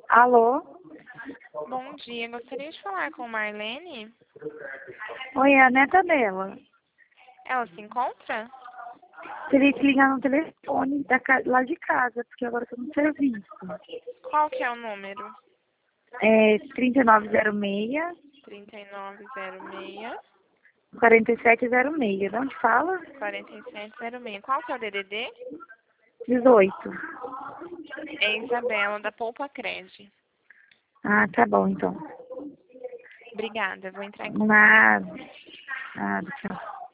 Alô? Bom dia, gostaria de falar com Marlene. Oi, é a neta dela. Ela se encontra? Teria que ligar no telefone lá de casa, porque agora eu tô no serviço. Qual que é o número? É 3906 3906 4706. De onde fala? 4706. Qual que é o DDD? 18. É Isabela, da Poupa Cred. Ah, tá bom, então. Obrigada, vou entrar em contato. Nada. Nada, tchau.